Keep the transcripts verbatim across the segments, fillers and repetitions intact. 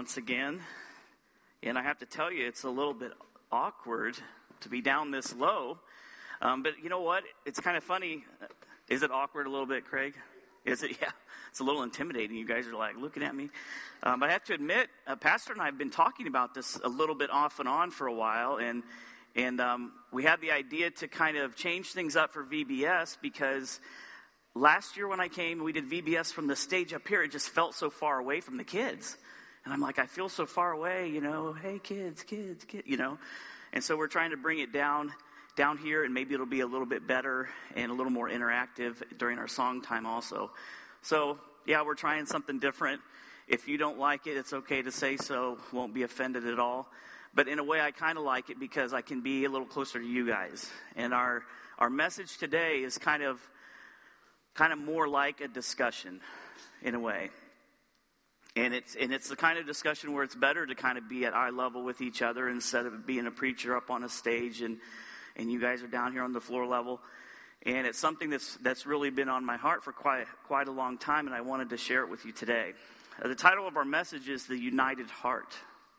once again. And I have to tell you, it's a little bit awkward to be down this low. Um, but you know what? It's kind of funny. Is it awkward a little bit, Craig? Is it? Yeah. It's a little intimidating. You guys are like looking at me. Um, but I have to admit, uh, Pastor and I have been talking about this a little bit off and on for a while. And and um, we had the idea to kind of change things up for V B S because last year when I came, we did V B S from the stage up here. It just felt so far away from the kids. And I'm like, I feel so far away, you know. Hey, kids, kids, kids, you know. And so we're trying to bring it down down here, and maybe it'll be a little bit better and a little more interactive during our song time also. So, yeah, we're trying something different. If you don't like it, it's okay to say so. Won't be offended at all. But in a way, I kind of like it because I can be a little closer to you guys. And our our message today is kind of kind of more like a discussion in a way. And it's and it's the kind of discussion where it's better to kind of be at eye level with each other instead of being a preacher up on a stage and and you guys are down here on the floor level. And it's something that's that's really been on my heart for quite quite a long time, and I wanted to share it with you today. Uh, the title of our message is The United Heart.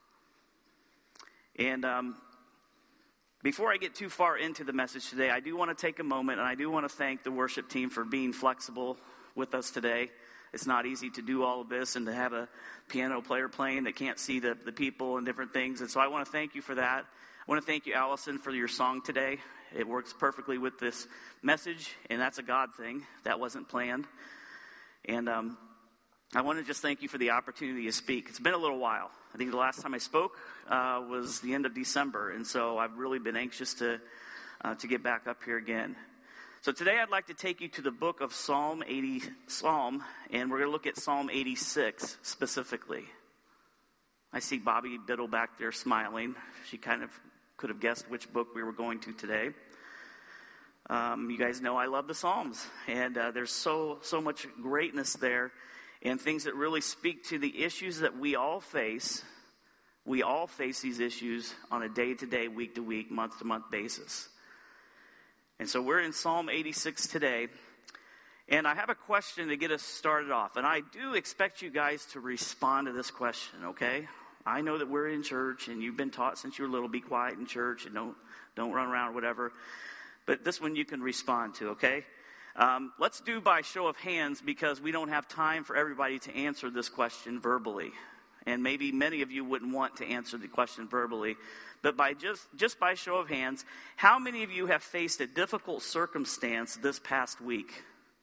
And um, before I get too far into the message today, I do want to take a moment, and I do want to thank the worship team for being flexible with us today. It's not easy to do all of this and to have a piano player playing that can't see the, the people and different things. And so I want to thank you for that. I want to thank you, Allison, for your song today. It works perfectly with this message, and that's a God thing. That wasn't planned. And um, I want to just thank you for the opportunity to speak. It's been a little while. I think the last time I spoke uh, was the end of December, and so I've really been anxious to uh, to get back up here again. So today I'd like to take you to the book of Psalm eighty, Psalm, and we're going to look at Psalm eighty-six specifically. I see Bobby Biddle back there smiling. She kind of could have guessed which book we were going to today. Um, you guys know I love the Psalms, and uh, there's so so much greatness there, and things that really speak to the issues that we all face. We all face these issues on a day-to-day, week-to-week, month-to-month basis. And so we're in Psalm eighty-six today, and I have a question to get us started off. And I do expect you guys to respond to this question, okay? I know that we're in church, and you've been taught since you were little, be quiet in church and don't don't run around or whatever. But this one you can respond to, okay? Um, let's do by show of hands because we don't have time for everybody to answer this question verbally. And maybe many of you wouldn't want to answer the question verbally. But by just, just by show of hands, how many of you have faced a difficult circumstance this past week?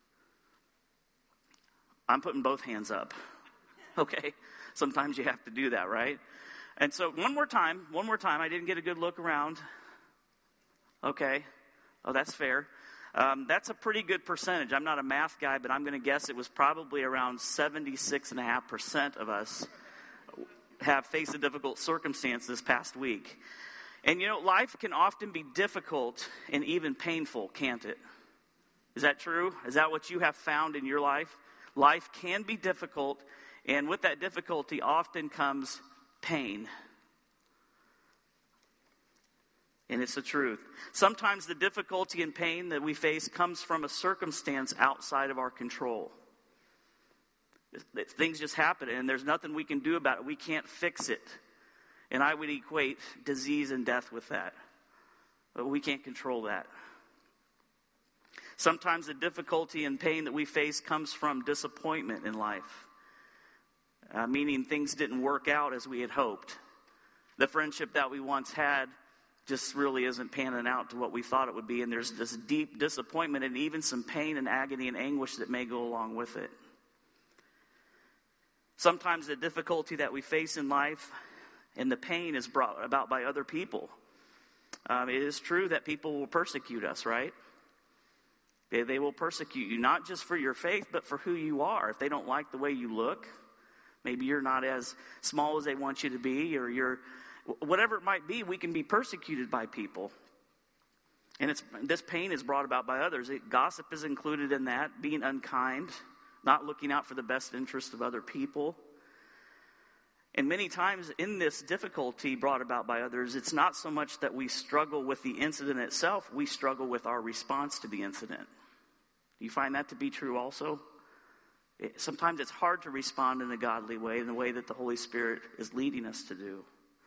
I'm putting both hands up. Okay? Sometimes you have to do that, right? And so one more time, one more time. I didn't get a good look around. Okay. Oh, that's fair. Um, that's a pretty good percentage. I'm not a math guy, but I'm going to guess it was probably around seventy-six point five percent of us have faced a difficult circumstance this past week. And you know, life can often be difficult and even painful, can't it? Is that true? Is that what you have found in your life? Life can be difficult, and with that difficulty often comes pain. And it's the truth. Sometimes the difficulty and pain that we face comes from a circumstance outside of our control. Things just happen, and there's nothing we can do about it. We can't fix it. And I would equate disease and death with that. But we can't control that. Sometimes the difficulty and pain that we face comes from disappointment in life. Uh, meaning things didn't work out as we had hoped. The friendship that we once had just really isn't panning out to what we thought it would be. And there's this deep disappointment and even some pain and agony and anguish that may go along with it. Sometimes the difficulty that we face in life and the pain is brought about by other people. Um, it is true that people will persecute us, right? They, they will persecute you, not just for your faith, but for who you are. If they don't like the way you look, maybe you're not as small as they want you to be, or you're, whatever it might be, we can be persecuted by people. And it's this pain is brought about by others. It, gossip is included in that, being unkind, not looking out for the best interest of other people. And many times in this difficulty brought about by others, it's not so much that we struggle with the incident itself, we struggle with our response to the incident. Do you find that to be true also? It, sometimes it's hard to respond in a godly way, in the way that the Holy Spirit is leading us to do.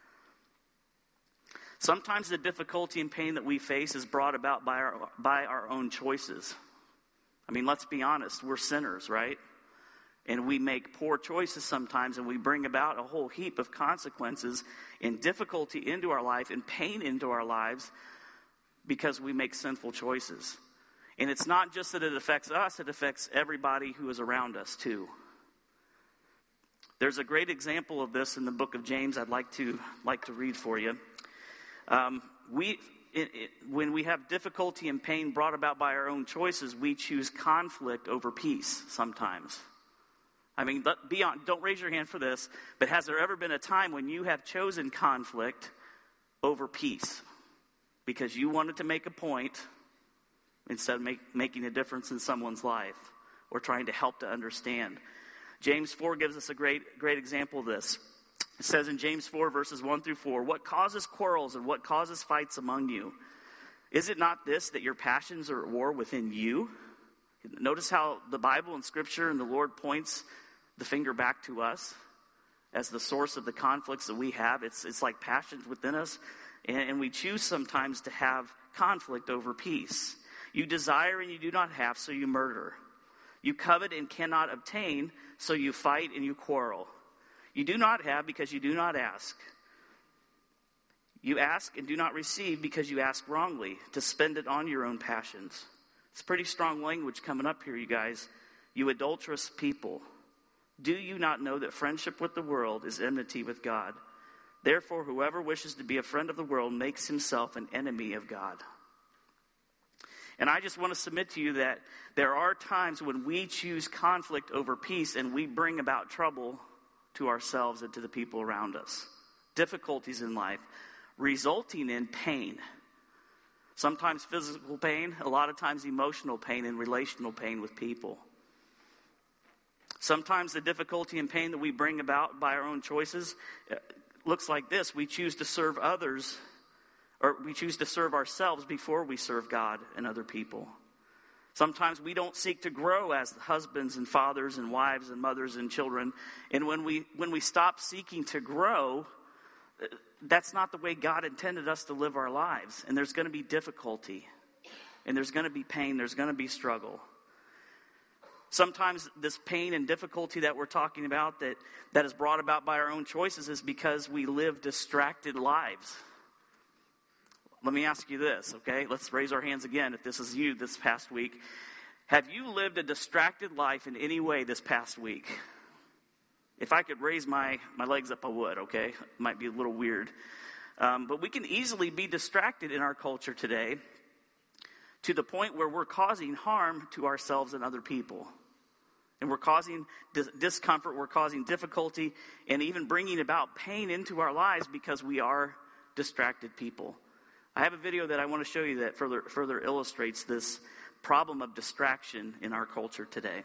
Sometimes the difficulty and pain that we face is brought about by our, by our own choices. I mean, let's be honest, we're sinners, right? And we make poor choices sometimes, and we bring about a whole heap of consequences and difficulty into our life and pain into our lives because we make sinful choices. And it's not just that it affects us, it affects everybody who is around us too. There's a great example of this in the book of James I'd like to like to read for you. Um, we, it, it, when we have difficulty and pain brought about by our own choices, we choose conflict over peace sometimes. I mean, be on, don't raise your hand for this, but has there ever been a time when you have chosen conflict over peace because you wanted to make a point instead of make, making a difference in someone's life or trying to help to understand? James four gives us a great, great example of this. It says in James four, verses one through four, "What causes quarrels and what causes fights among you? Is it not this, that your passions are at war within you?" Notice how the Bible and Scripture and the Lord points the finger back to us as the source of the conflicts that we have. It's, it's like passions within us, and, and we choose sometimes to have conflict over peace. "You desire and you do not have, so you murder. You covet and cannot obtain, so you fight and you quarrel. You do not have because you do not ask. You ask and do not receive because you ask wrongly, to spend it on your own passions." It's pretty strong language coming up here, you guys. "You adulterous people, do you not know that friendship with the world is enmity with God? Therefore, whoever wishes to be a friend of the world makes himself an enemy of God." And I just want to submit to you that there are times when we choose conflict over peace and we bring about trouble to ourselves and to the people around us. Difficulties in life, resulting in pain. Sometimes physical pain, a lot of times emotional pain and relational pain with people. Sometimes the difficulty and pain that we bring about by our own choices looks like this. We choose to serve others, or we choose to serve ourselves before we serve God and other people. Sometimes we don't seek to grow as husbands and fathers and wives and mothers and children. And when we when we stop seeking to grow, that's not the way God intended us to live our lives. And there's going to be difficulty. And there's going to be pain. There's going to be struggle. Sometimes this pain and difficulty that we're talking about that, that is brought about by our own choices is because we live distracted lives. Let me ask you this, okay? Let's raise our hands again if this is you this past week. Have you lived a distracted life in any way this past week? If I could raise my, my legs up, I would, okay? It might be a little weird. Um, but we can easily be distracted in our culture today to the point where we're causing harm to ourselves and other people. And we're causing dis- discomfort, we're causing difficulty, and even bringing about pain into our lives because we are distracted people. I have a video that I want to show you that further further illustrates this problem of distraction in our culture today.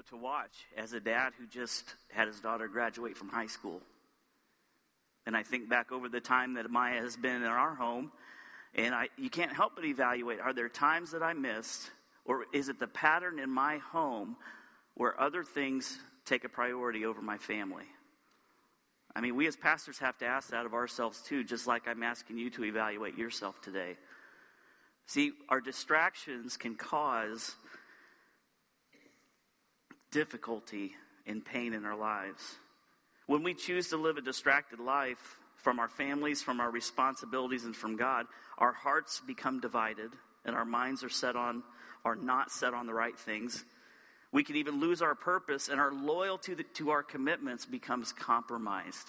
video to watch as a dad who just had his daughter graduate from high school. And I think back over the time that Maya has been in our home, and I, you can't help but evaluate, are there times that I missed, or is it the pattern in my home where other things take a priority over my family? I mean, we as pastors have to ask that of ourselves too, just like I'm asking you to evaluate yourself today. See, our distractions can cause difficulty and pain in our lives. When we choose to live a distracted life from our families, from our responsibilities, and from God, our hearts become divided, and our minds are set on, are not set on the right things. We can even lose our purpose, and our loyalty to, to our commitments becomes compromised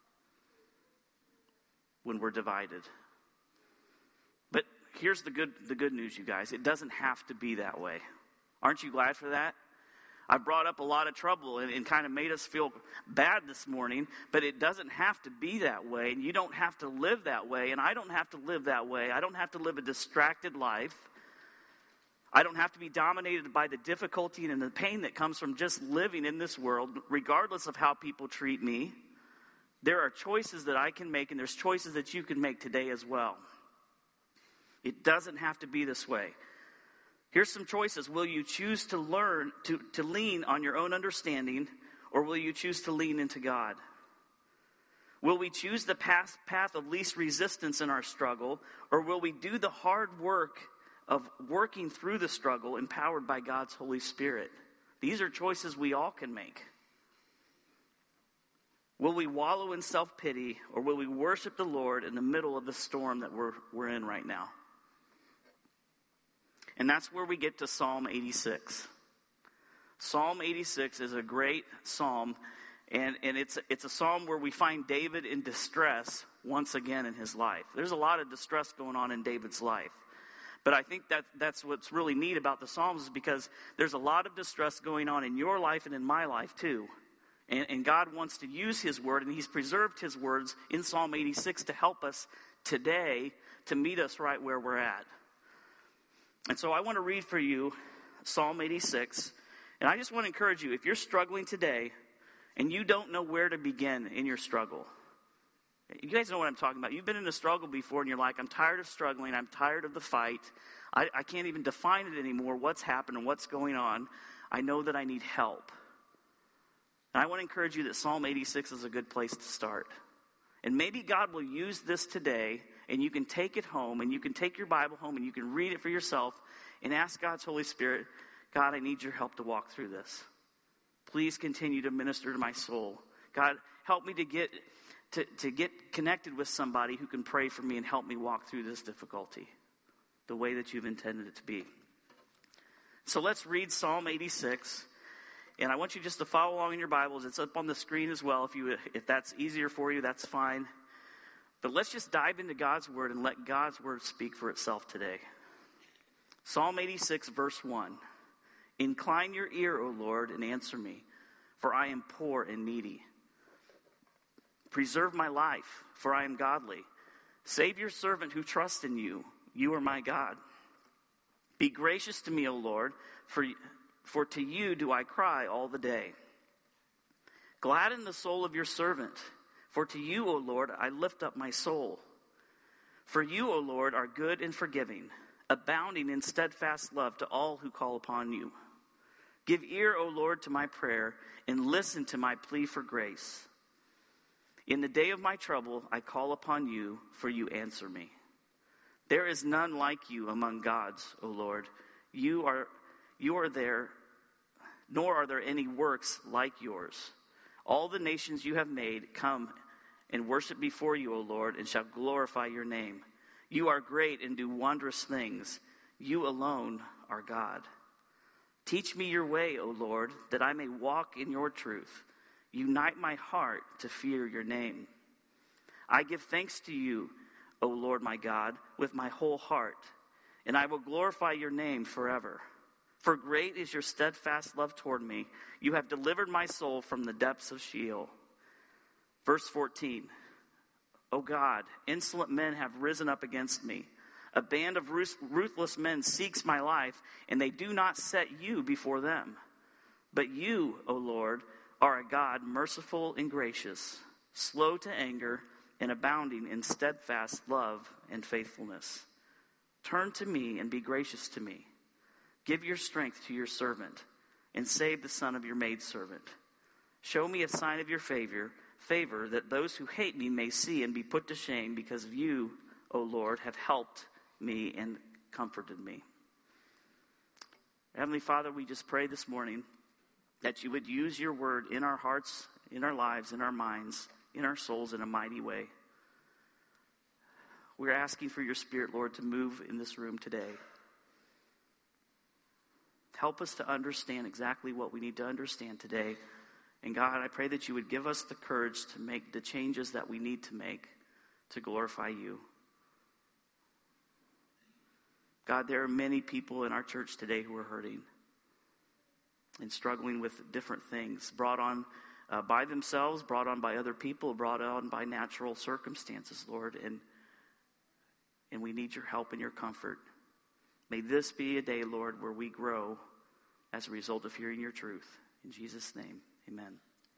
when we're divided. But here's the good, the good news, you guys. It doesn't have to be that way. Aren't you glad for that? I brought up a lot of trouble and, and kind of made us feel bad this morning, but it doesn't have to be that way, and you don't have to live that way, and I don't have to live that way. I don't have to live a distracted life. I don't have to be dominated by the difficulty and the pain that comes from just living in this world, regardless of how people treat me. There are choices that I can make, and there's choices that you can make today as well. It doesn't have to be this way. Here's some choices. Will you choose to learn, to, to lean on your own understanding, or will you choose to lean into God? Will we choose the path, path of least resistance in our struggle, or will we do the hard work of working through the struggle empowered by God's Holy Spirit? These are choices we all can make. Will we wallow in self-pity, or will we worship the Lord in the middle of the storm that we're, we're in right now? And that's where we get to Psalm eighty-six. Psalm eighty-six is a great psalm, and, and it's, it's a psalm where we find David in distress once again in his life. There's a lot of distress going on in David's life. But I think that that's what's really neat about the Psalms, is because there's a lot of distress going on in your life and in my life too. And, and God wants to use his word, and he's preserved his words in Psalm eighty-six to help us today, to meet us right where we're at. And so I want to read for you Psalm eighty-six. And I just want to encourage you, if you're struggling today and you don't know where to begin in your struggle. You guys know what I'm talking about. You've been in a struggle before and you're like, I'm tired of struggling. I'm tired of the fight. I, I can't even define it anymore. What's happened and what's going on? I know that I need help. And I want to encourage you that Psalm eighty-six is a good place to start. And maybe God will use this today, and you can take it home, and you can take your Bible home, and you can read it for yourself, and ask God's Holy Spirit, God, I need your help to walk through this. Please continue to minister to my soul. God, help me to get to, to get connected with somebody who can pray for me and help me walk through this difficulty the way that you've intended it to be. So let's read Psalm eighty-six. And I want you just to follow along in your Bibles. It's up on the screen as well. If you, if that's easier for you, that's fine. But let's just dive into God's word and let God's word speak for itself today. Psalm eighty-six, verse one. Incline your ear, O Lord, and answer me, for I am poor and needy. Preserve my life, for I am godly. Save your servant who trusts in you. You are my God. Be gracious to me, O Lord, for For to you do I cry all the day. Gladden the soul of your servant, for to you, O Lord, I lift up my soul. For you, O Lord, are good and forgiving, abounding in steadfast love to all who call upon you. Give ear, O Lord, to my prayer, and listen to my plea for grace. In the day of my trouble, I call upon you, for you answer me. There is none like you among gods, O Lord. You are You are there, nor are there any works like yours. All the nations you have made come and worship before you, O Lord, and shall glorify your name. You are great and do wondrous things. You alone are God. Teach me your way, O Lord, that I may walk in your truth. Unite my heart to fear your name. I give thanks to you, O Lord my God, with my whole heart, and I will glorify your name forever. For great is your steadfast love toward me. You have delivered my soul from the depths of Sheol. Verse fourteen. O God, insolent men have risen up against me. A band of ruthless men seeks my life, and they do not set you before them. But you, O Lord, are a God merciful and gracious, slow to anger, and abounding in steadfast love and faithfulness. Turn to me and be gracious to me. Give your strength to your servant, and save the son of your maidservant. Show me a sign of your favor, favor, that those who hate me may see and be put to shame, because of you, O Lord, have helped me and comforted me. Heavenly Father, we just pray this morning that you would use your word in our hearts, in our lives, in our minds, in our souls in a mighty way. We're asking for your Spirit, Lord, to move in this room today. Help us to understand exactly what we need to understand today. And God, I pray that you would give us the courage to make the changes that we need to make to glorify you. God, there are many people in our church today who are hurting and struggling with different things, brought on uh, by themselves, brought on by other people, brought on by natural circumstances, Lord. And, and we need your help and your comfort. May this be a day, Lord, where we grow as a result of hearing your truth. In Jesus' name, amen.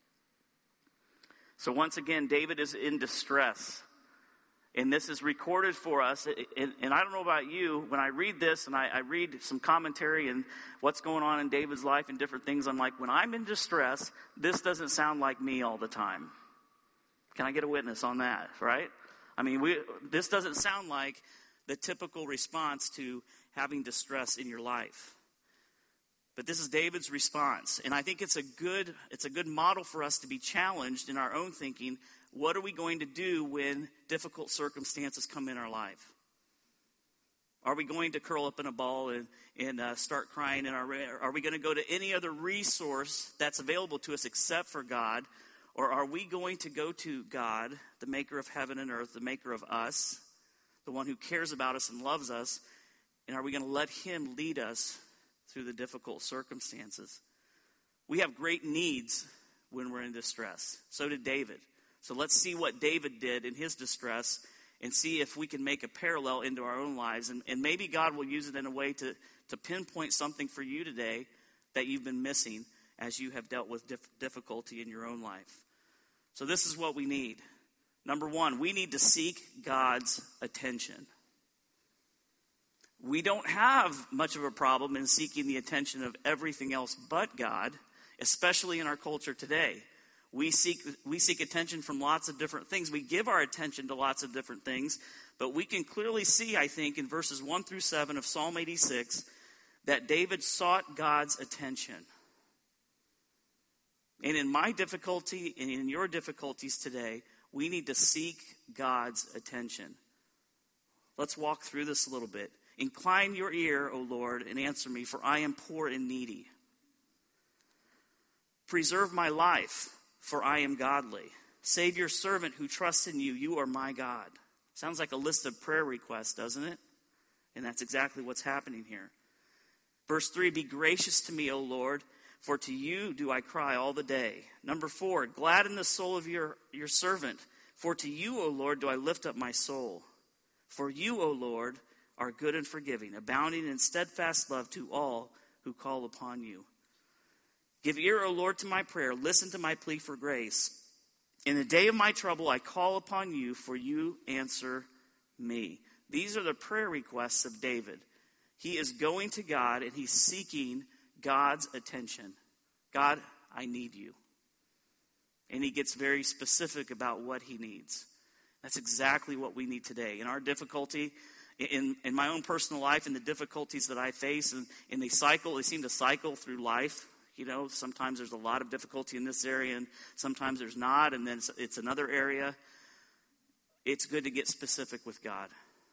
So once again, David is in distress. And this is recorded for us. And, and I don't know about you, when I read this and I, I read some commentary and what's going on in David's life and different things, I'm like, when I'm in distress, this doesn't sound like me all the time. Can I get a witness on that, right? I mean, we, this doesn't sound like the typical response to having distress in your life. But this is David's response. And I think it's a good, it's a good model for us to be challenged in our own thinking. What are we going to do when difficult circumstances come in our life? Are we going to curl up in a ball and, and uh, start crying? In our, are we going to go to any other resource that's available to us except for God? Or are we going to go to God, the maker of heaven and earth, the maker of us, the one who cares about us and loves us? And are we going to let him lead us through the difficult circumstances? We have great needs when we're in distress. So did David. So let's see what David did in his distress and see if we can make a parallel into our own lives. And, and maybe God will use it in a way to, to pinpoint something for you today that you've been missing as you have dealt with dif- difficulty in your own life. So this is what we need. Number one, we need to seek God's attention. We don't have much of a problem in seeking the attention of everything else but God, especially in our culture today. We seek we seek attention from lots of different things. We give our attention to lots of different things. But we can clearly see, I think, in verses one through seven of Psalm eighty-six, that David sought God's attention. And in my difficulty and in your difficulties today, we need to seek God's attention. Let's walk through this a little bit. Incline your ear, O Lord, and answer me, for I am poor and needy. Preserve my life, for I am godly. Save your servant who trusts in you. You are my God. Sounds like a list of prayer requests, doesn't it? And that's exactly what's happening here. Verse three, be gracious to me, O Lord, for to you do I cry all the day. Number four, gladden the soul of your, your servant, for to you, O Lord, do I lift up my soul. For you, O Lord, are good and forgiving, abounding in steadfast love to all who call upon you. Give ear, O Lord, to my prayer. Listen to my plea for grace. In the day of my trouble, I call upon you, for you answer me. These are the prayer requests of David. He is going to God and he's seeking God's attention. God, I need you. And he gets very specific about what he needs. That's exactly what we need today. In our difficulty, in, in my own personal life, and the difficulties that I face, and, and they cycle, they seem to cycle through life. You know, sometimes there's a lot of difficulty in this area, and sometimes there's not, and then it's, it's another area. It's good to get specific with God.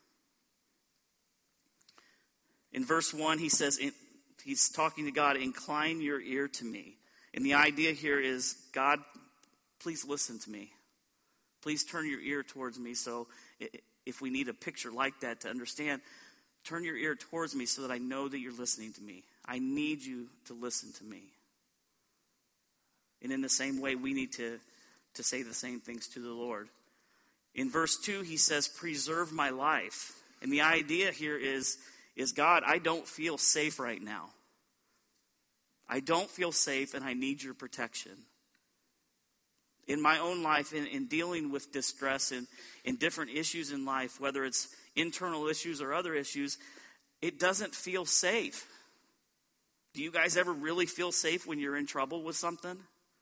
In verse one, he says, he's talking to God, incline your ear to me. And the idea here is, God, please listen to me. Please turn your ear towards me. So if we need a picture like that to understand, turn your ear towards me so that I know that you're listening to me. I need you to listen to me. And in the same way, we need to, to say the same things to the Lord. In verse two, he says, preserve my life. And the idea here is, is God, I don't feel safe right now. I don't feel safe, and I need your protection. In my own life, in, in dealing with distress and in different issues in life, whether it's internal issues or other issues, it doesn't feel safe. Do you guys ever really feel safe when you're in trouble with something?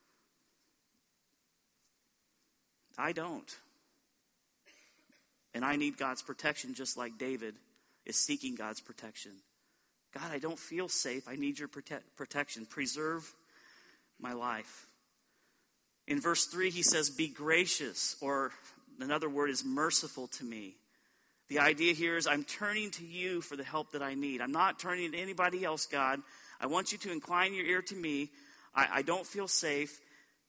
I don't. And I need God's protection just like David is seeking God's protection. God, I don't feel safe. I need your prote- protection. Preserve my life. In verse three, he says, be gracious, or another word is merciful to me. The idea here is I'm turning to you for the help that I need. I'm not turning to anybody else, God. I want you to incline your ear to me. I, I don't feel safe.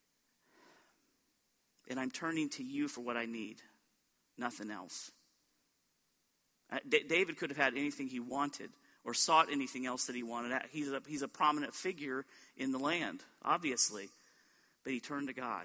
And I'm turning to you for what I need. Nothing else. Uh, D- David could have had anything he wanted or sought anything else that he wanted. He's a, he's a prominent figure in the land, obviously. But he turned to God.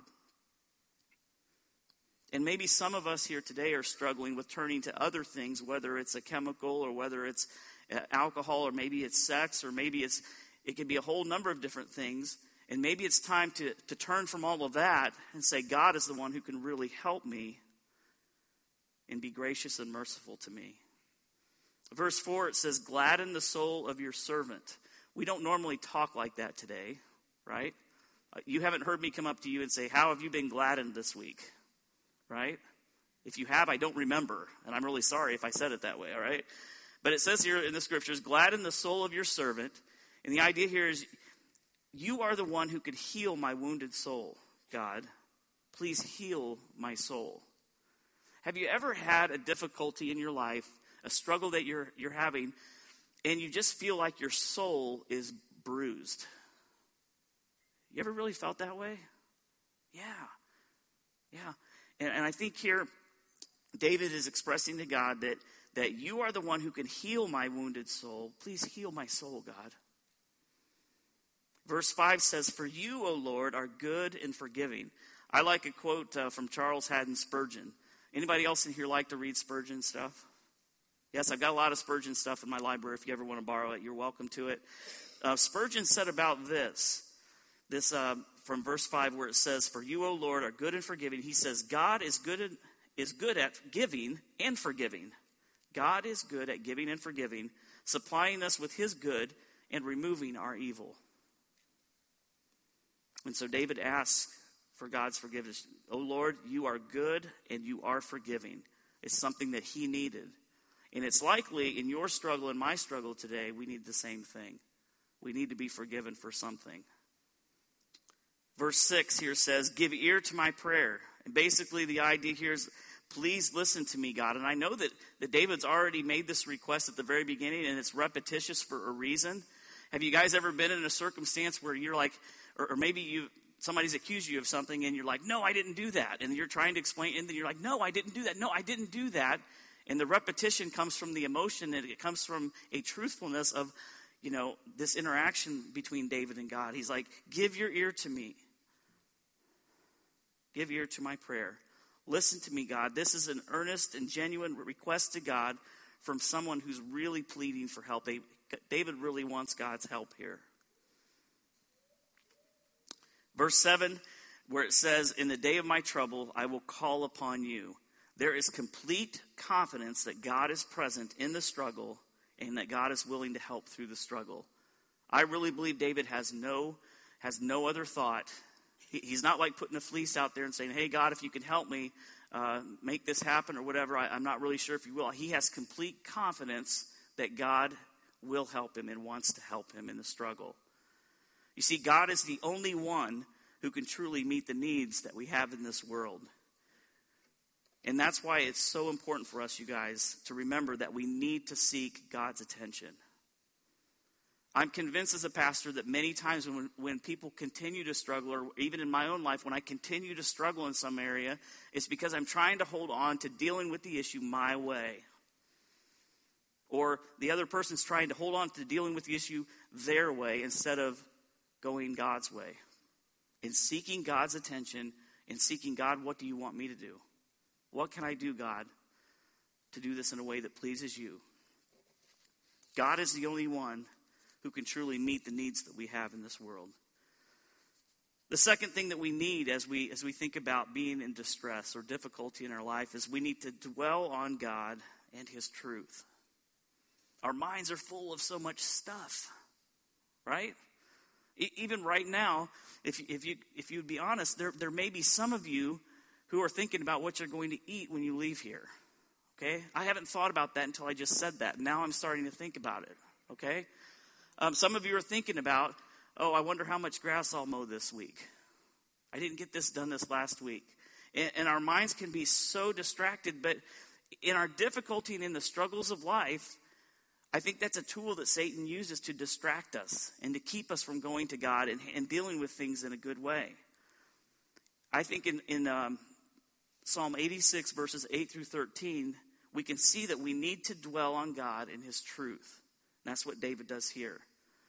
And maybe some of us here today are struggling with turning to other things, whether it's a chemical or whether it's uh, alcohol or maybe it's sex or maybe it's it could be a whole number of different things. And maybe it's time to, to turn from all of that and say, God is the one who can really help me and be gracious and merciful to me. Verse four, it says, gladden the soul of your servant. We don't normally talk like that today, right? You haven't heard me come up to you and say, how have you been gladdened this week? Right? If you have, I don't remember. And I'm really sorry if I said it that way, all right? But it says here in the scriptures, gladden the soul of your servant. And the idea here is, you are the one who could heal my wounded soul, God. Please heal my soul. Have you ever had a difficulty in your life, a struggle that you're you're having, and you just feel like your soul is bruised? You ever really felt that way? Yeah. Yeah. And, and I think here, David is expressing to God that, that you are the one who can heal my wounded soul. Please heal my soul, God. Verse five says, for you, O Lord, are good and forgiving. I like a quote uh, from Charles Haddon Spurgeon. Anybody else in here like to read Spurgeon stuff? Yes, I've got a lot of Spurgeon stuff in my library. If you ever want to borrow it, you're welcome to it. Uh, Spurgeon said about this, this uh, from verse five where it says, for you, O Lord, are good and forgiving. He says, God is good, and, is good at giving and forgiving. God is good at giving and forgiving, supplying us with his good and removing our evil. And so David asks for God's forgiveness. Oh Lord, you are good and you are forgiving. It's something that he needed. And it's likely in your struggle and my struggle today, we need the same thing. We need to be forgiven for something. Verse six here says, give ear to my prayer. And basically the idea here is, please listen to me, God. And I know that, that David's already made this request at the very beginning, and it's repetitious for a reason. Have you guys ever been in a circumstance where you're like, or, or maybe you somebody's accused you of something and you're like, no, I didn't do that. And you're trying to explain, and then you're like, no, I didn't do that. No, I didn't do that. And the repetition comes from the emotion, and it comes from a truthfulness of, you know, this interaction between David and God. He's like, give your ear to me. Give ear to my prayer. Listen to me, God. This is an earnest and genuine request to God from someone who's really pleading for help. David really wants God's help here. Verse seven, where it says, in the day of my trouble, I will call upon you. There is complete confidence that God is present in the struggle and that God is willing to help through the struggle. I really believe David has no, has no other thought. He, he's not like putting a fleece out there and saying, hey, God, if you can help me uh, make this happen or whatever, I, I'm not really sure if you will. He has complete confidence that God will help him and wants to help him in the struggle. You see, God is the only one who can truly meet the needs that we have in this world. And that's why it's so important for us, you guys, to remember that we need to seek God's attention. I'm convinced as a pastor that many times when, when people continue to struggle, or even in my own life, when I continue to struggle in some area, it's because I'm trying to hold on to dealing with the issue my way. Or the other person's trying to hold on to dealing with the issue their way instead of going God's way. And seeking God's attention and seeking, God, what do you want me to do? What can I do, God, to do this in a way that pleases you? God is the only one who can truly meet the needs that we have in this world. The second thing that we need as we as we think about being in distress or difficulty in our life is we need to dwell on God and his truth. Our minds are full of so much stuff, right? E- even right now, if if you if you'd be honest, there there may be some of you who are thinking about what you're going to eat when you leave here. Okay? I haven't thought about that until I just said that. Now I'm starting to think about it. Okay? Um, some of you are thinking about, oh, I wonder how much grass I'll mow this week. I didn't get this done this last week. And, and our minds can be so distracted, but in our difficulty and in the struggles of life, I think that's a tool that Satan uses to distract us and to keep us from going to God and, and dealing with things in a good way. I think in, in um, Psalm eighty-six, verses eight through thirteen, we can see that we need to dwell on God and his truth. And that's what David does here.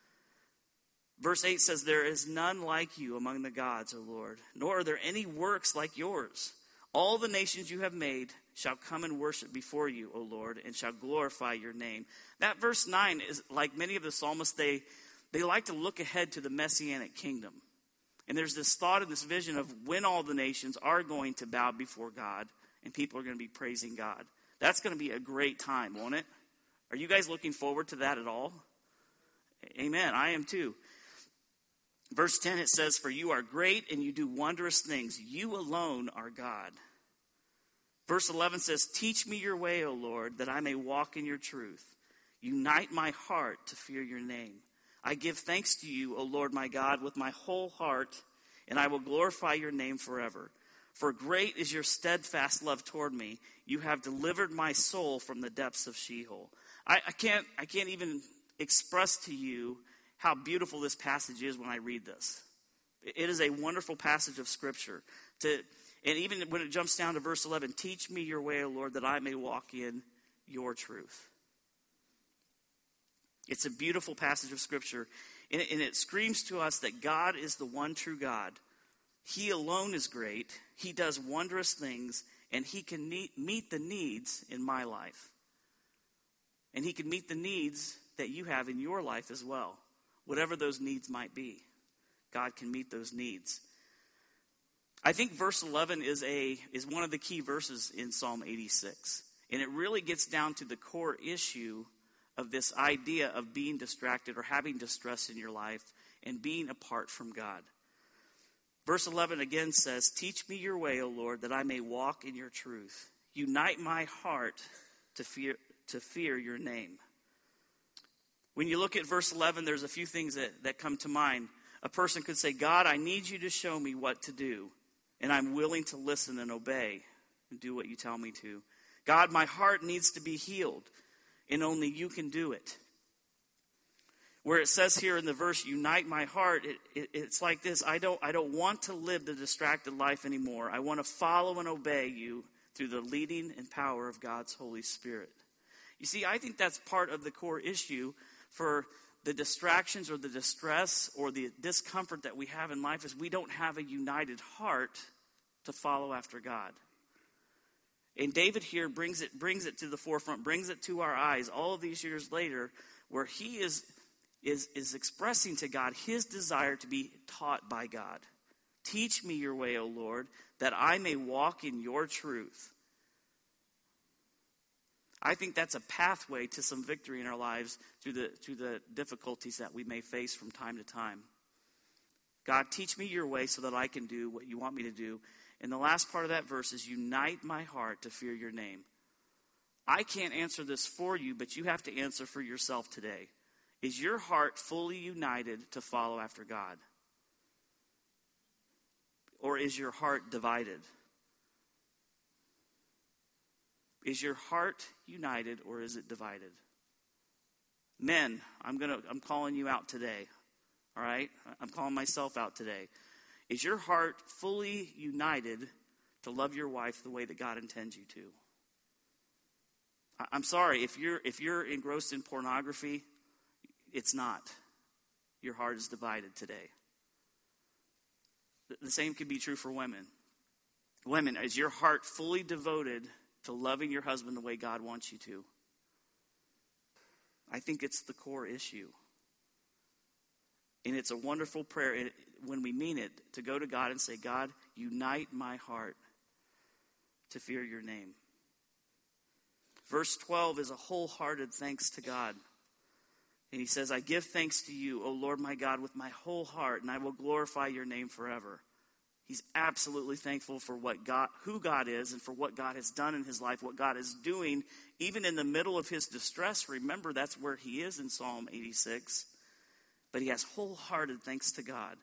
Verse eight says, there is none like you among the gods, O Lord, nor are there any works like yours. All the nations you have made shall come and worship before you, O Lord, and shall glorify your name. That verse nine is like many of the psalmists, they, they like to look ahead to the Messianic kingdom. And there's this thought and this vision of when all the nations are going to bow before God and people are going to be praising God. That's going to be a great time, won't it? Are you guys looking forward to that at all? Amen. I am too. Verse ten, it says, for you are great and you do wondrous things. You alone are God. Verse eleven says, teach me your way, O Lord, that I may walk in your truth. Unite my heart to fear your name. I give thanks to you, O Lord my God, with my whole heart, and I will glorify your name forever. For great is your steadfast love toward me. You have delivered my soul from the depths of Sheol. I, I can't I can't even express to you how beautiful this passage is when I read this. It is a wonderful passage of Scripture. To, and even when it jumps down to verse eleven, teach me your way, O Lord, that I may walk in your truth. It's a beautiful passage of Scripture. And it, and it screams to us that God is the one true God. He alone is great. He does wondrous things. And he can meet, meet the needs in my life. And he can meet the needs that you have in your life as well. Whatever those needs might be, God can meet those needs. I think verse eleven is a is one of the key verses in Psalm eighty-six. And it really gets down to the core issue of this idea of being distracted or having distress in your life and being apart from God. Verse eleven again says, teach me your way, O Lord, that I may walk in your truth. Unite my heart to fear, to fear your name. When you look at verse eleven, there's a few things that, that come to mind. A person could say, God, I need you to show me what to do, and I'm willing to listen and obey and do what you tell me to. God, my heart needs to be healed, and only you can do it. Where it says here in the verse, unite my heart, it, it, it's like this. I don't, I don't want to live the distracted life anymore. I want to follow and obey you through the leading and power of God's Holy Spirit. You see, I think that's part of the core issue for the distractions or the distress or the discomfort that we have in life is we don't have a united heart to follow after God. And David here brings it brings it to the forefront, brings it to our eyes all of these years later, where he is, is, is expressing to God his desire to be taught by God. Teach me your way, O Lord, that I may walk in your truth. I think that's a pathway to some victory in our lives through the through the difficulties that we may face from time to time. God, teach me your way so that I can do what you want me to do. And the last part of that verse is unite my heart to fear your name. I can't answer this for you, but you have to answer for yourself today. Is your heart fully united to follow after God? Or is your heart divided? Is your heart united or is it divided? Men, I'm gonna I'm calling you out today. All right? I'm calling myself out today. Is your heart fully united to love your wife the way that God intends you to? I'm sorry, if you're if you're engrossed in pornography, it's not. Your heart is divided today. The same could be true for women. Women, is your heart fully devoted to loving your husband the way God wants you to? I think it's the core issue. And it's a wonderful prayer when we mean it, to go to God and say, God, unite my heart to fear your name. Verse twelve is a wholehearted thanks to God. And he says, I give thanks to you, O Lord my God, with my whole heart, and I will glorify your name forever. He's absolutely thankful for what God, who God is and for what God has done in his life, what God is doing, even in the middle of his distress. Remember, that's where he is in Psalm eighty-six. But he has wholehearted thanks to God.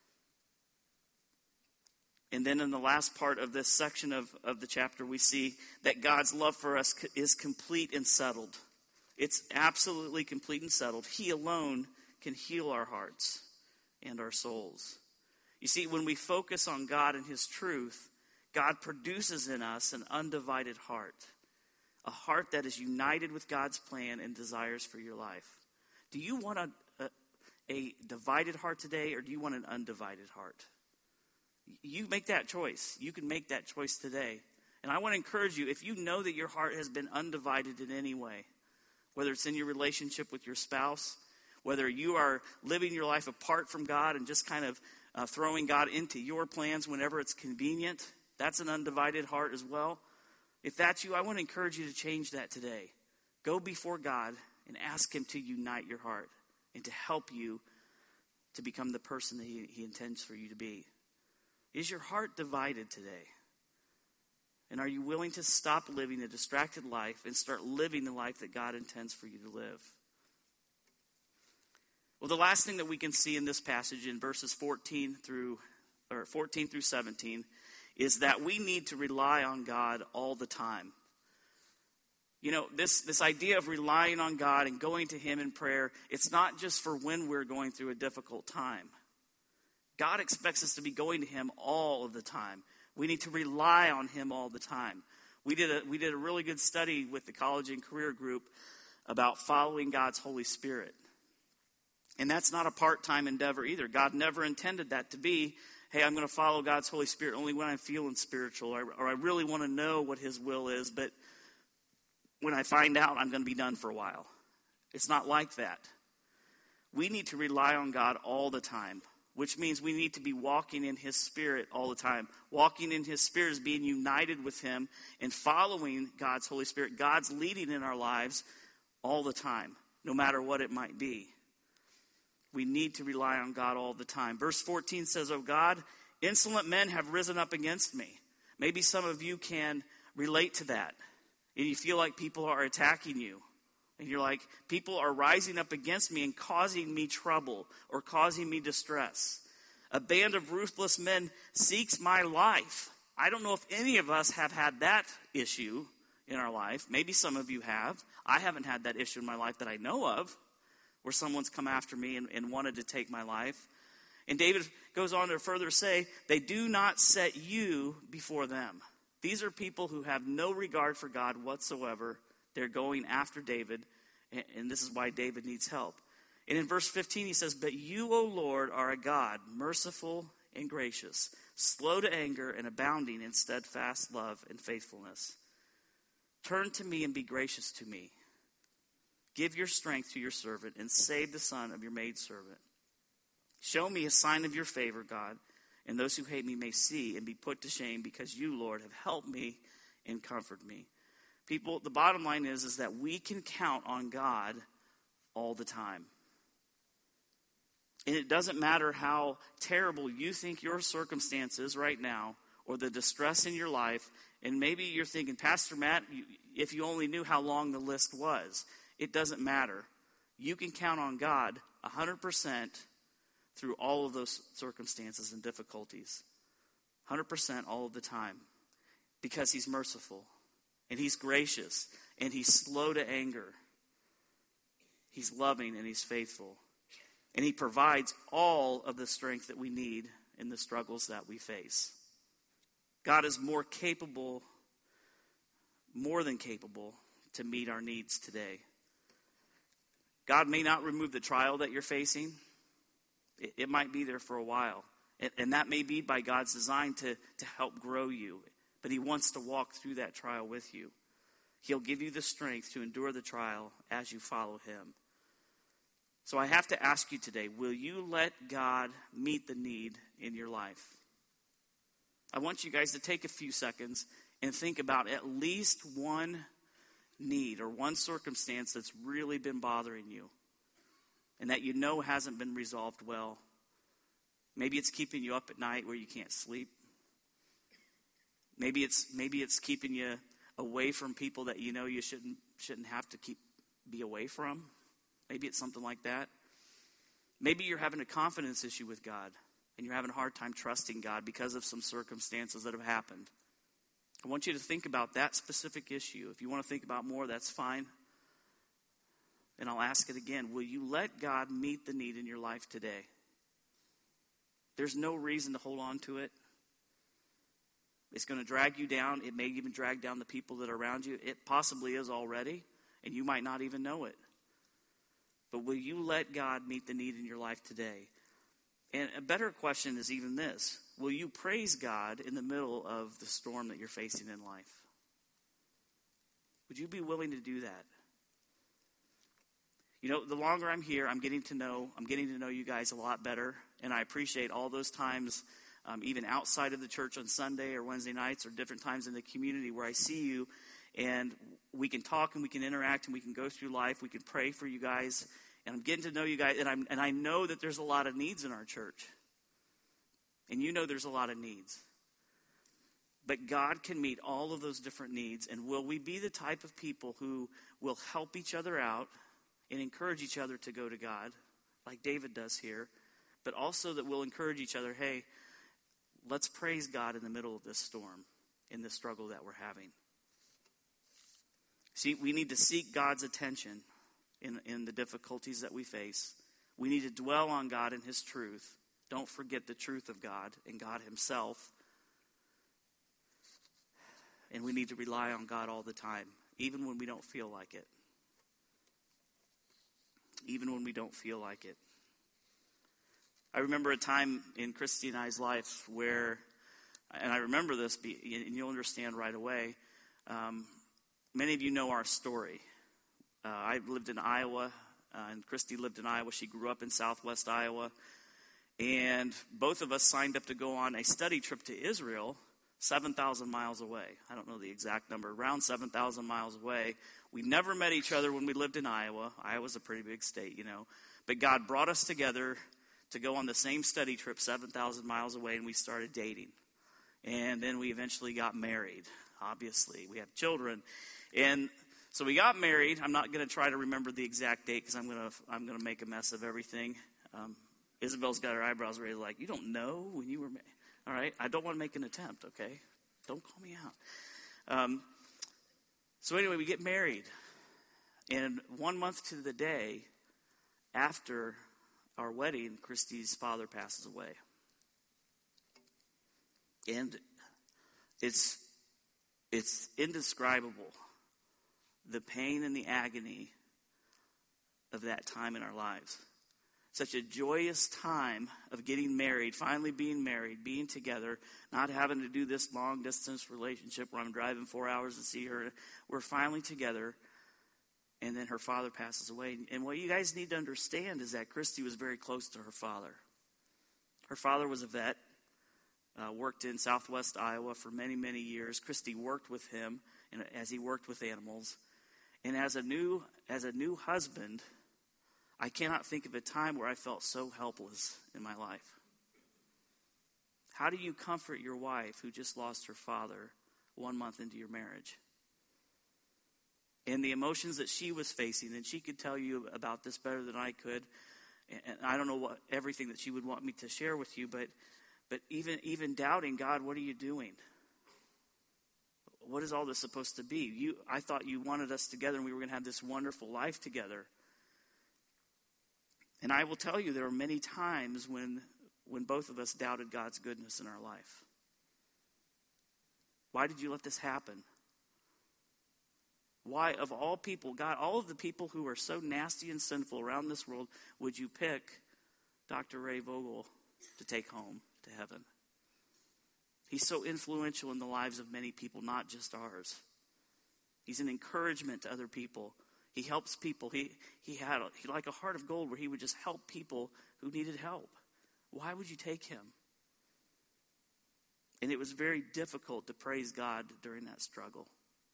And then in the last part of this section of, of the chapter, we see that God's love for us is complete and settled. It's absolutely complete and settled. He alone can heal our hearts and our souls. You see, when we focus on God and his truth, God produces in us an undivided heart. A heart that is united with God's plan and desires for your life. Do you want a, a, a divided heart today, or do you want an undivided heart? You make that choice. You can make that choice today. And I want to encourage you, if you know that your heart has been undivided in any way, whether it's in your relationship with your spouse, whether you are living your life apart from God and just kind of uh, throwing God into your plans whenever it's convenient, that's an undivided heart as well. If that's you, I want to encourage you to change that today. Go before God and ask him to unite your heart and to help you to become the person that he, he intends for you to be. Is your heart divided today? And are you willing to stop living a distracted life and start living the life that God intends for you to live? Well, the last thing that we can see in this passage in verses fourteen through or fourteen through seventeen is that we need to rely on God all the time. You know, this, this idea of relying on God and going to him in prayer, it's not just for when we're going through a difficult time. God expects us to be going to him all of the time. We need to rely on him all the time. We did a, we did a really good study with the college and career group about following God's Holy Spirit. And that's not a part-time endeavor either. God never intended that to be, hey, I'm going to follow God's Holy Spirit only when I'm feeling spiritual, or, or I really want to know what his will is, but when I find out, I'm going to be done for a while. It's not like that. We need to rely on God all the time, which means we need to be walking in his Spirit all the time. Walking in his Spirit is being united with him and following God's Holy Spirit. God's leading in our lives all the time, no matter what it might be. We need to rely on God all the time. Verse fourteen says, "Oh God, insolent men have risen up against me." Maybe some of you can relate to that. And you feel like people are attacking you. And you're like, people are rising up against me and causing me trouble or causing me distress. A band of ruthless men seeks my life. I don't know if any of us have had that issue in our life. Maybe some of you have. I haven't had that issue in my life that I know of, where someone's come after me and, and wanted to take my life. And David goes on to further say, they do not set you before them. These are people who have no regard for God whatsoever. They're going after David, and, and this is why David needs help. And in verse fifteen, he says, "But you, O Lord, are a God, merciful and gracious, slow to anger and abounding in steadfast love and faithfulness. Turn to me and be gracious to me. Give your strength to your servant and save the son of your maidservant. Show me a sign of your favor, God, and those who hate me may see and be put to shame, because you, Lord, have helped me and comforted me." People, the bottom line is, is that we can count on God all the time. And it doesn't matter how terrible you think your circumstances right now or the distress in your life, and maybe you're thinking, Pastor Matt, if you only knew how long the list was. It doesn't matter. You can count on God one hundred percent through all of those circumstances and difficulties. one hundred percent all of the time. Because he's merciful. And he's gracious. And he's slow to anger. He's loving and he's faithful. And he provides all of the strength that we need in the struggles that we face. God is more capable, more than capable, to meet our needs today. God may not remove the trial that you're facing. It, it might be there for a while. And, and that may be by God's design to, to help grow you. But he wants to walk through that trial with you. He'll give you the strength to endure the trial as you follow him. So I have to ask you today, will you let God meet the need in your life? I want you guys to take a few seconds and think about at least one need or one circumstance that's really been bothering you and that you know hasn't been resolved well. Maybe it's keeping you up at night where you can't sleep. Maybe it's maybe it's keeping you away from people that you know you shouldn't shouldn't have to keep be away from. Maybe it's something like that. Maybe you're having a confidence issue with God and you're having a hard time trusting God because of some circumstances that have happened. I want you to think about that specific issue. If you want to think about more, that's fine. And I'll ask it again. Will you let God meet the need in your life today? There's no reason to hold on to it. It's going to drag you down. It may even drag down the people that are around you. It possibly is already, and you might not even know it. But will you let God meet the need in your life today? And a better question is even this. Will you praise God in the middle of the storm that you're facing in life? Would you be willing to do that? You know, the longer I'm here, I'm getting to know, I'm getting to know you guys a lot better. And I appreciate all those times, um, even outside of the church on Sunday or Wednesday nights or different times in the community where I see you and we can talk and we can interact and we can go through life. We can pray for you guys. And I'm getting to know you guys. And, I'm, and I know that there's a lot of needs in our church. And you know there's a lot of needs. But God can meet all of those different needs. And will we be the type of people who will help each other out and encourage each other to go to God, like David does here, but also that we'll encourage each other, hey, let's praise God in the middle of this storm, in this struggle that we're having. See, we need to seek God's attention in, in the difficulties that we face. We need to dwell on God and His truth. Don't forget the truth of God and God Himself. And we need to rely on God all the time, even when we don't feel like it. Even when we don't feel like it. I remember a time in Christy and I's life where, and I remember this, and you'll understand right away, um, many of you know our story. Uh, I lived in Iowa, uh, and Christy lived in Iowa. She grew up in southwest Iowa. And both of us signed up to go on a study trip to Israel, seven thousand miles away. I don't know the exact number, around seven thousand miles away. We never met each other when we lived in Iowa. Iowa's a pretty big state, you know. But God brought us together to go on the same study trip seven thousand miles away, and we started dating. And then we eventually got married, obviously. We have children. And so we got married. I'm not going to try to remember the exact date because I'm going to I'm going to make a mess of everything. Um, Isabel's got her eyebrows raised like, you don't know when you were married. All right, I don't want to make an attempt, okay? Don't call me out. Um, so anyway, we get married. And one month to the day after our wedding, Christy's father passes away. And it's it's indescribable, the pain and the agony of that time in our lives. Such a joyous time of getting married, finally being married, being together, not having to do this long-distance relationship where I'm driving four hours to see her. We're finally together, and then her father passes away. And what you guys need to understand is that Christy was very close to her father. Her father was a vet, uh, worked in southwest Iowa for many, many years. Christy worked with him and as he worked with animals. And as a new, as a new husband, I cannot think of a time where I felt so helpless in my life. How do you comfort your wife who just lost her father one month into your marriage? And the emotions that she was facing, and she could tell you about this better than I could. And I don't know what everything that she would want me to share with you, but but even even doubting, God, what are you doing? What is all this supposed to be? You, I thought you wanted us together and we were going to have this wonderful life together. And I will tell you, there are many times when, when both of us doubted God's goodness in our life. Why did you let this happen? Why, of all people, God, all of the people who are so nasty and sinful around this world, would you pick Doctor Ray Vogel to take home to heaven? He's so influential in the lives of many people, not just ours. He's an encouragement to other people. He helps people. He he had a, he like a heart of gold where he would just help people who needed help. Why would you take him? And it was very difficult to praise God during that struggle.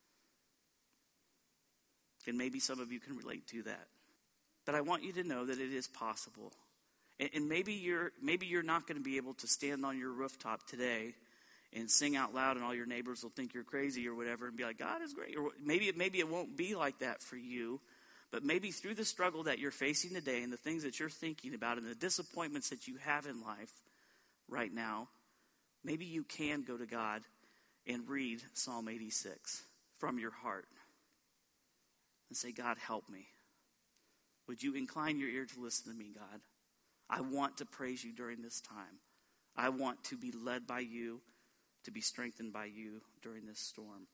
And maybe some of you can relate to that. But I want you to know that it is possible. And, and maybe you're maybe you're not going to be able to stand on your rooftop today and sing out loud, and all your neighbors will think you're crazy or whatever, and be like, God is great. Or maybe maybe it won't be like that for you. But maybe through the struggle that you're facing today and the things that you're thinking about and the disappointments that you have in life right now, maybe you can go to God and read Psalm eighty-six from your heart and say, God, help me. Would you incline your ear to listen to me, God? I want to praise you during this time. I want to be led by you, to be strengthened by you during this storm.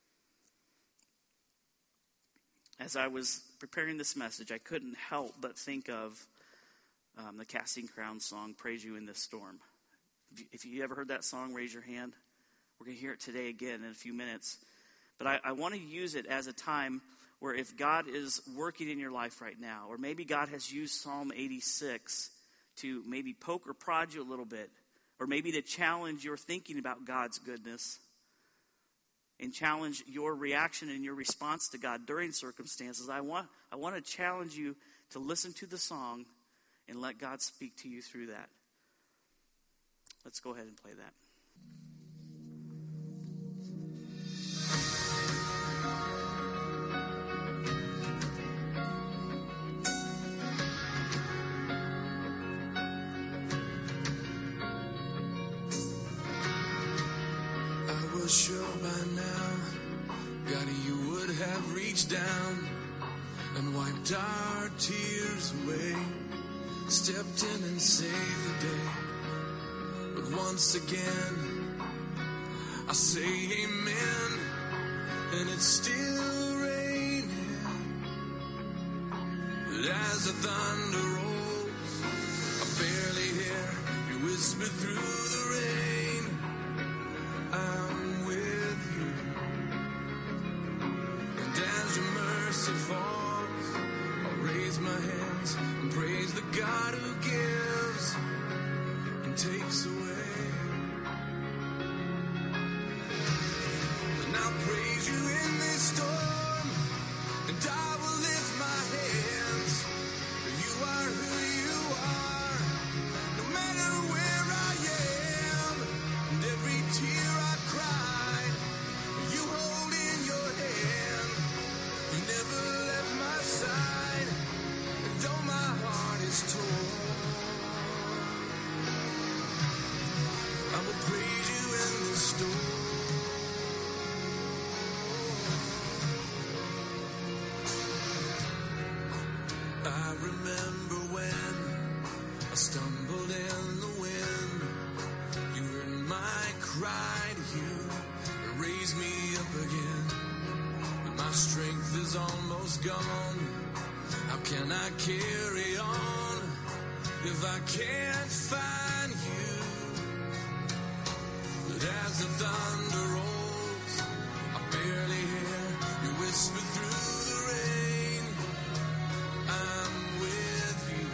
As I was preparing this message, I couldn't help but think of um, the Casting Crowns song, Praise You in This Storm. If you, if you ever heard that song, raise your hand. We're going to hear it today again in a few minutes. But I, I want to use it as a time where if God is working in your life right now, or maybe God has used Psalm eighty-six to maybe poke or prod you a little bit, or maybe to challenge your thinking about God's goodness and challenge your reaction and your response to God during circumstances, I want I want to challenge you to listen to the song and let God speak to you through that. Let's go ahead and play that. Sure by now, God, you would have reached down and wiped our tears away, stepped in and saved the day. But once again, I say amen, and it's still raining. But as the thunder rolls, I barely hear you whisper through the rain, I'm falls, I'll raise my hands and praise the God who gives and takes away. And I'll praise you in this storm, and I will lift my hands, for you are who you are, no matter where I am, and every tear I cry, you hold in your hand. You never left my side, and though my heart is torn, I will praise you in the storm. I remember when I stumbled in the wind, you heard my cry to you and raised me up again. My strength is almost gone. How can I carry on if I can't find you? But as the thunder rolls, I barely hear you whisper through the rain, I'm with you.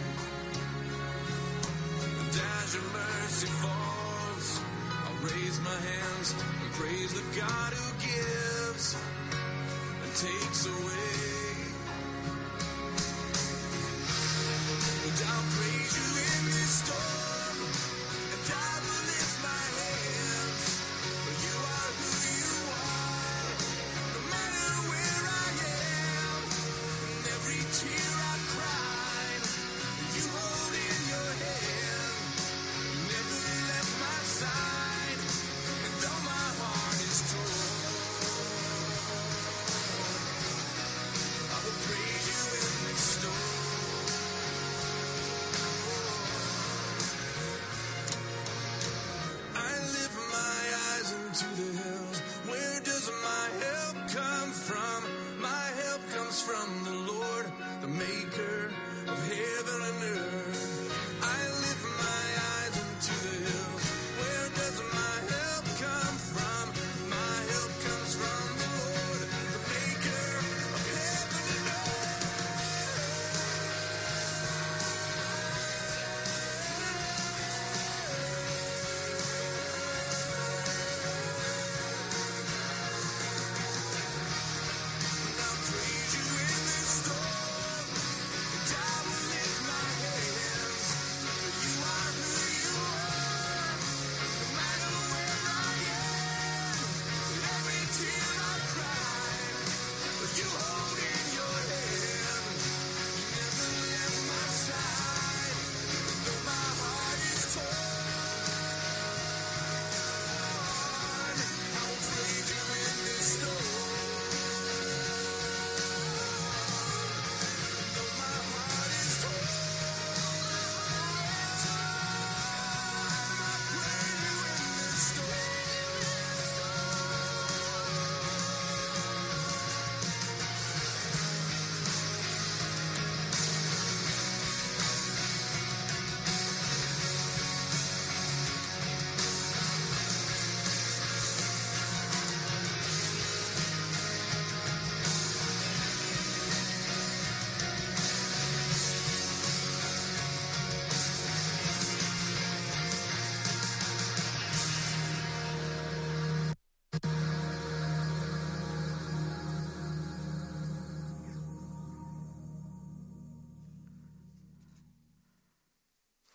And as your mercy falls, I'll raise my hands and praise the God who gives takes away. And I'll praise you in this storm, and I will lift my hands, for you are who you are, no matter where I am, and every tear I cried, you hold in your hand, you never left my side, and though my heart is torn, praise you in this storm. I lift my eyes into the hills. Where does my help come from? My help comes from the Lord, the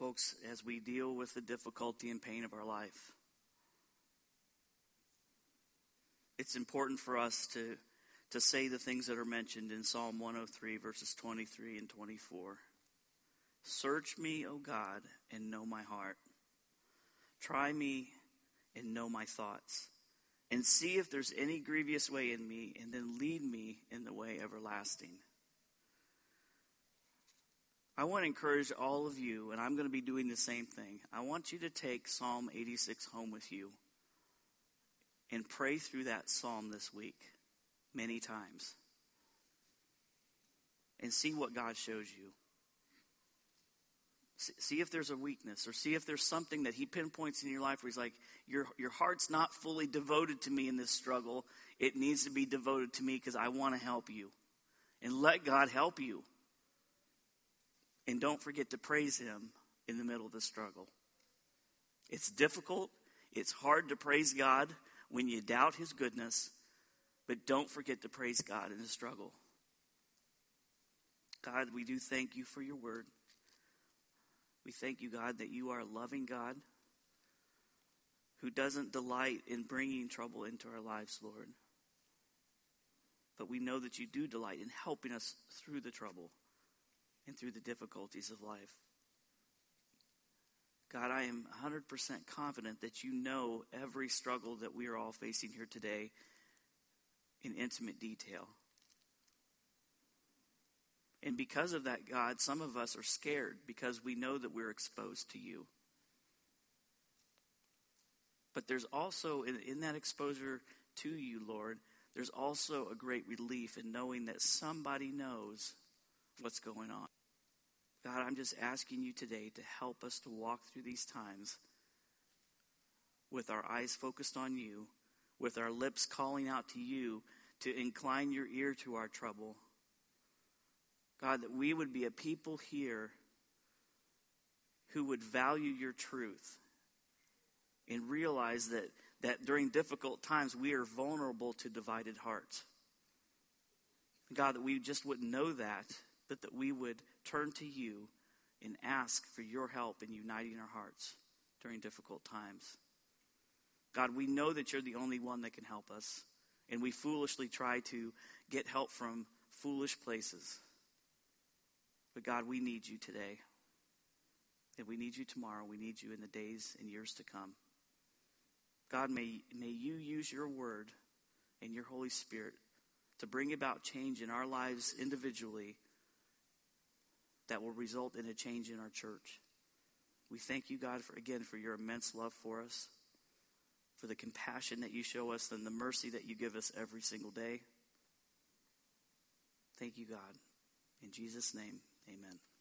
folks, as we deal with the difficulty and pain of our life, it's important for us to, to say the things that are mentioned in Psalm one oh three, verses twenty-three and twenty-four. Search me, O God, and know my heart. Try me and know my thoughts. And see if there's any grievous way in me, and then lead me in the way everlasting. I want to encourage all of you, and I'm going to be doing the same thing. I want you to take Psalm eighty-six home with you and pray through that psalm this week many times. And see what God shows you. See if there's a weakness, or see if there's something that he pinpoints in your life where he's like, your, your heart's not fully devoted to me in this struggle. It needs to be devoted to me because I want to help you. And let God help you. And don't forget to praise him in the middle of the struggle. It's difficult. It's hard to praise God when you doubt his goodness. But don't forget to praise God in the struggle. God, we do thank you for your word. We thank you, God, that you are a loving God who doesn't delight in bringing trouble into our lives, Lord. But we know that you do delight in helping us through the trouble and through the difficulties of life. God, I am one hundred percent confident that you know every struggle that we are all facing here today in intimate detail. And because of that, God, some of us are scared because we know that we're exposed to you. But there's also, in, in that exposure to you, Lord, there's also a great relief in knowing that somebody knows what's going on. God, I'm just asking you today to help us to walk through these times with our eyes focused on you, with our lips calling out to you to incline your ear to our trouble. God, that we would be a people here who would value your truth and realize that, that during difficult times we are vulnerable to divided hearts. God, that we just wouldn't know that, but that we would turn to you and ask for your help in uniting our hearts during difficult times. God, we know that you're the only one that can help us, and we foolishly try to get help from foolish places. But God, we need you today. And we need you tomorrow. We need you in the days and years to come. God, may, may you use your word and your Holy Spirit to bring about change in our lives individually that will result in a change in our church. We thank you, God, for again, for your immense love for us, for the compassion that you show us and the mercy that you give us every single day. Thank you, God. In Jesus' name, amen.